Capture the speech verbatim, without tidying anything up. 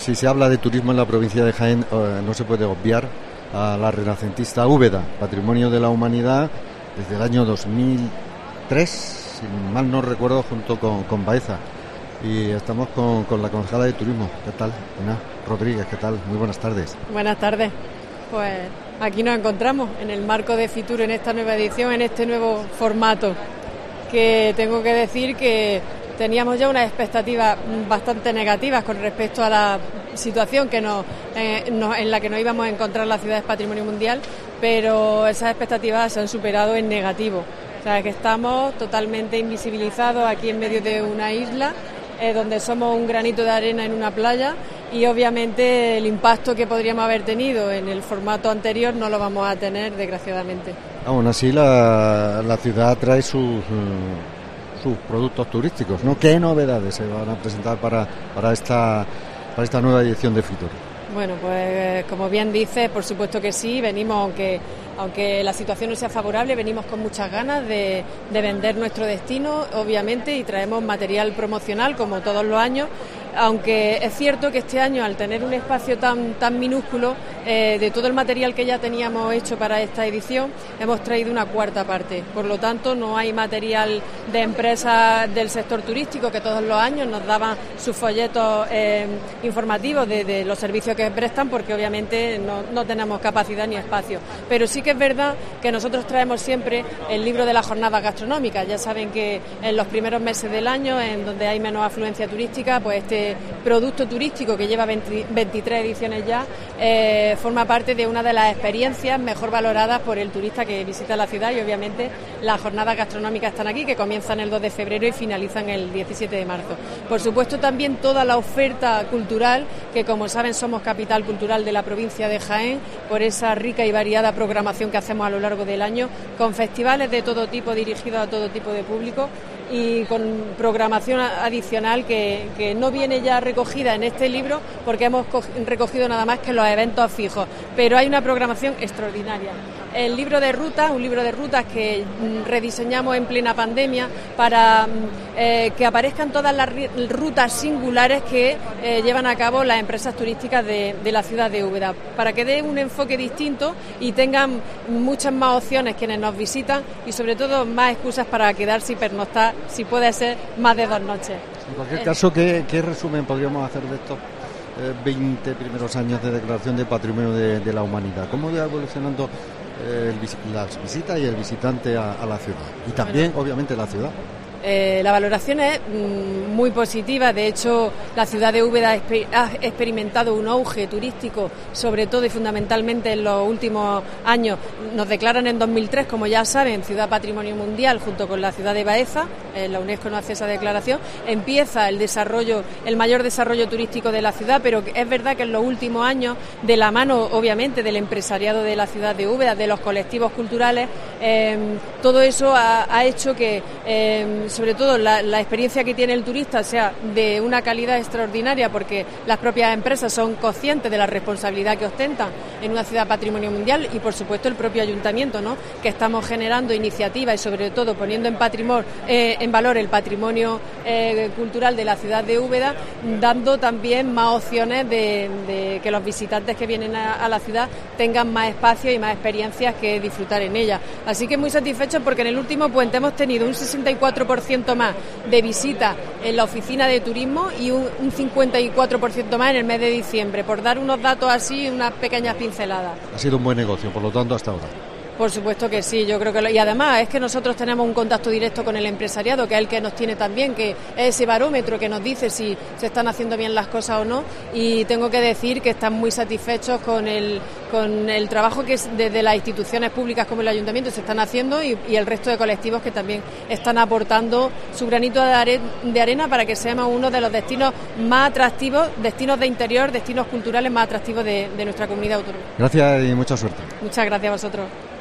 si se habla de turismo en la provincia de Jaén, eh, no se puede obviar a la renacentista Úbeda, Patrimonio de la Humanidad desde el año dos mil tres, si mal no recuerdo, junto con, con Baeza. Y estamos con, con la concejala de turismo. ¿Qué tal? Ana Rodríguez, ¿qué tal? Muy buenas tardes. Buenas tardes. Pues aquí nos encontramos en el marco de Fitur, en esta nueva edición, en este nuevo formato, que tengo que decir que teníamos ya unas expectativas bastante negativas con respecto a la situación que nos, eh, nos, en la que nos íbamos a encontrar las ciudades Patrimonio Mundial, pero esas expectativas se han superado en negativo. O sea, que estamos totalmente invisibilizados aquí en medio de una isla, eh, donde somos un granito de arena en una playa, y obviamente el impacto que podríamos haber tenido en el formato anterior no lo vamos a tener, desgraciadamente. Aún así, la, la ciudad trae sus... sus productos turísticos, ¿no? ¿Qué novedades se van a presentar para, para, esta, para esta nueva edición de Fitur? Bueno, pues como bien dices, por supuesto que sí, venimos, aunque, aunque la situación no sea favorable, venimos con muchas ganas de, de vender nuestro destino, obviamente, y traemos material promocional como todos los años, aunque es cierto que este año, al tener un espacio tan, tan minúsculo, eh, de todo el material que ya teníamos hecho para esta edición, hemos traído una cuarta parte. Por lo tanto, no hay material de empresas del sector turístico que todos los años nos daban sus folletos eh, informativos de, de los servicios que prestan, porque obviamente no, no tenemos capacidad ni espacio. Pero sí que es verdad que nosotros traemos siempre el libro de las jornadas gastronómicas. Ya saben que en los primeros meses del año, en donde hay menos afluencia turística, pues este producto turístico, que lleva veinte, veintitrés ediciones ya, eh, forma parte de una de las experiencias mejor valoradas por el turista que visita la ciudad, y obviamente las jornadas gastronómicas están aquí, que comienzan el dos de febrero y finalizan el diecisiete de marzo. Por supuesto, también toda la oferta cultural, que como saben somos capital cultural de la provincia de Jaén, por esa rica y variada programación que hacemos a lo largo del año, con festivales de todo tipo dirigidos a todo tipo de público, y con programación adicional que, que no viene ya recogida en este libro, porque hemos recogido nada más que los eventos fijos, pero hay una programación extraordinaria. El libro de rutas, un libro de rutas que rediseñamos en plena pandemia para eh, que aparezcan todas las rutas singulares que eh, llevan a cabo las empresas turísticas de, de la ciudad de Úbeda, para que dé un enfoque distinto y tengan muchas más opciones quienes nos visitan, y sobre todo más excusas para quedarse y pernoctar, si puede ser, más de dos noches. En cualquier eh. caso, ¿qué, qué resumen podríamos hacer de estos eh, veinte primeros años de declaración de Patrimonio de, de la Humanidad? ¿Cómo va evolucionando eh, el, las visitas y el visitante a, a la ciudad? Y también, bueno, obviamente, la ciudad. Eh, la valoración es mm, muy positiva. De hecho, la ciudad de Úbeda ha experimentado un auge turístico, sobre todo y fundamentalmente en los últimos años. Nos declaran en dos mil tres, como ya saben, Ciudad Patrimonio Mundial, junto con la ciudad de Baeza. Eh, la UNESCO no hace esa declaración. Empieza el desarrollo, el mayor desarrollo turístico de la ciudad, pero es verdad que en los últimos años, de la mano, obviamente, del empresariado de la ciudad de Úbeda, de los colectivos culturales, eh, todo eso ha, ha hecho que eh, sobre todo la, la experiencia que tiene el turista sea de una calidad extraordinaria, porque las propias empresas son conscientes de la responsabilidad que ostentan en una ciudad Patrimonio Mundial, y por supuesto el propio ayuntamiento, ¿no?, que estamos generando iniciativas y sobre todo poniendo en patrimonio, eh, en valor el patrimonio eh, cultural de la ciudad de Úbeda, dando también más opciones de, de que los visitantes que vienen a, a la ciudad tengan más espacio y más experiencias que disfrutar en ella. Así que muy satisfechos, porque en el último puente hemos tenido un sesenta y cuatro por ciento más de visitas en la oficina de turismo y un, un cincuenta y cuatro por ciento más en el mes de diciembre, por dar unos datos así, unas pequeñas pinceladas. Ha sido un buen negocio, por lo tanto, hasta ahora. Por supuesto que sí, yo creo que lo, y además es que nosotros tenemos un contacto directo con el empresariado, que es el que nos tiene también, que es ese barómetro que nos dice si se están haciendo bien las cosas o no, y tengo que decir que están muy satisfechos con el con el trabajo que desde las instituciones públicas como el ayuntamiento se están haciendo, y, y el resto de colectivos que también están aportando su granito de, are, de arena para que seamos uno de los destinos más atractivos, destinos de interior, destinos culturales más atractivos de, de nuestra comunidad autónoma. Gracias y mucha suerte. Muchas gracias a vosotros.